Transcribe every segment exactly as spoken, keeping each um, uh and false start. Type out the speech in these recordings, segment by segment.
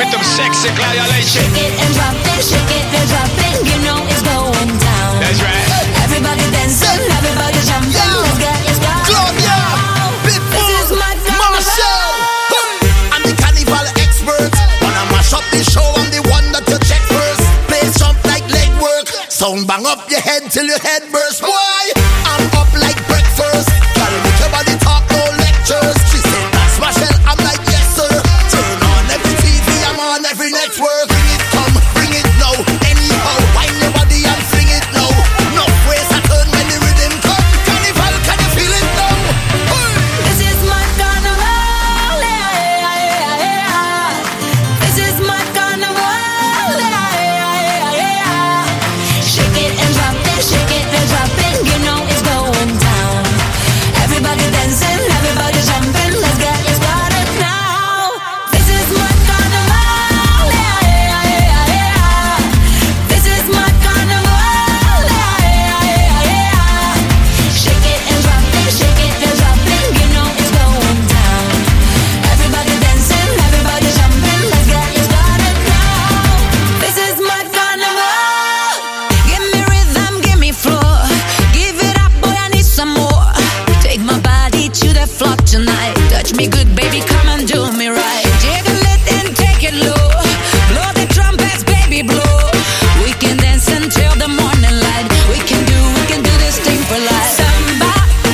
rhythm sexy, Claudia Leiche. Shake it and drop it, shake it and drop it. You know it's going down. That's right. Everybody dancing, everybody jumping. Let's get it started. Claudia, Pitbull, Marshall. I'm the carnival expert. Wanna mash up the show, I'm the one that you check first. Play jump like leg work. Sound bang up your head till your head bursts. Why? I'm up like breakfast. Gotta make your body talk, no lectures. She said that's Marshall, I'm like yes sir. Turn on every T V, I'm on every network. Bring it, come, bring it now. Anyhow, wind your body and fling it now. No ways I turn when the rhythm come. Carnival, can you feel it now? Hey. This is my carnival. Yeah, yeah, yeah, yeah. This is my carnival. Yeah, yeah, yeah, yeah. Shake it and drop it, shake it and drop it. You know it's going down. Everybody dancing, everybody jumping. Let's get it started now. This is my carnival. Yeah, yeah, yeah, yeah. This is my carnival. Yeah, yeah, yeah, yeah. Shake it and drop it, shake it and drop it. You know it's going down. Everybody dancing, everybody jumping. Let's get it started now. This is my carnival. Give me rhythm, give me floor. Give it up, boy, I need some more. Take my body to the floor tonight. Touch me good, baby, come and do me right. Jiggle it and take it low. Blow the trumpets, baby, blow. We can dance until the morning light. We can do, we can do this thing for life. Samba,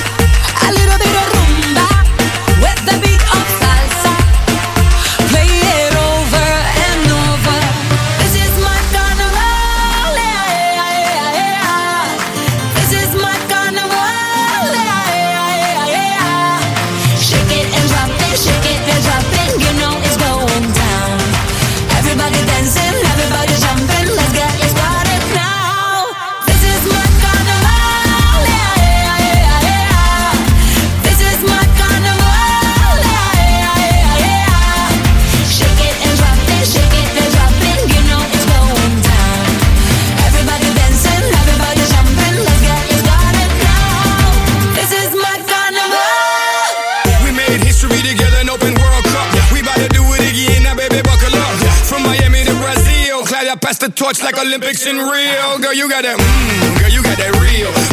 a little bit of rumba, with the beat of salsa. Play it over and over. This is my carnival. Yeah, yeah, yeah, yeah. This is my carnival. Yeah, yeah, yeah, yeah. Shake it and drop it, shake it and drop it. You know it's going down. Everybody dancing, everybody jumping. Let's get it started now. This is my carnival. Yeah, yeah, yeah, yeah. This is my carnival. Yeah, yeah, yeah, yeah. Shake it and drop it, shake it and drop it. You know it's going down. Everybody dancing, everybody jumping. Let's get it started now. This is my carnival. We made history together in Open World Cup. We about to do it again, now baby buckle up. From Miami to Brazil, Claudia passed the torch like Olympics in Rio. Girl, you got that, mmm, girl, you got that real.